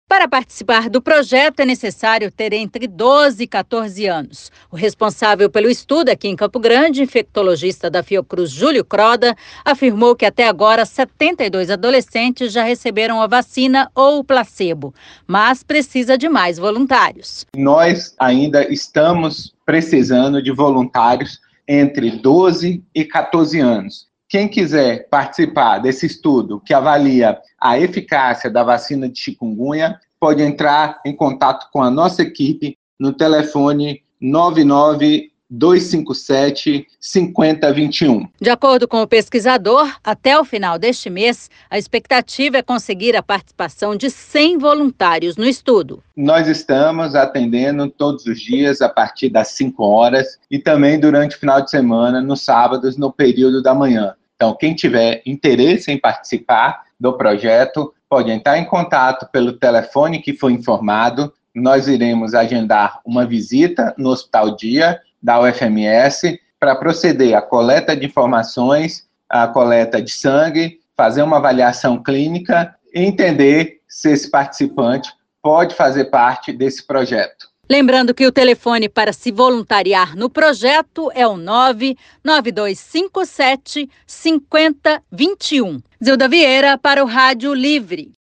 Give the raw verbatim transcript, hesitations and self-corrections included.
Para participar do projeto, é necessário ter entre doze e quatorze anos. O responsável pelo estudo aqui em Campo Grande, infectologista da Fiocruz, Júlio Croda, afirmou que até agora setenta e dois adolescentes já receberam a vacina ou o placebo, mas precisa de mais voluntários. Nós ainda estamos precisando de voluntários entre doze e quatorze anos. Quem quiser participar desse estudo que avalia a eficácia da vacina de chikungunya, pode entrar em contato com a nossa equipe no telefone nove nove dois cinco sete cinco zero dois um. De acordo com o pesquisador, até o final deste mês, a expectativa é conseguir a participação de cem voluntários no estudo. Nós estamos atendendo todos os dias a partir das cinco horas e também durante o final de semana, nos sábados, no período da manhã. Então, quem tiver interesse em participar do projeto, pode entrar em contato pelo telefone que foi informado. Nós iremos agendar uma visita no Hospital Dia da U F M S para proceder à coleta de informações, à coleta de sangue, fazer uma avaliação clínica e entender se esse participante pode fazer parte desse projeto. Lembrando que o telefone para se voluntariar no projeto é o nove nove dois cinco sete cinco zero dois um. Zilda Vieira para o Rádio Livre.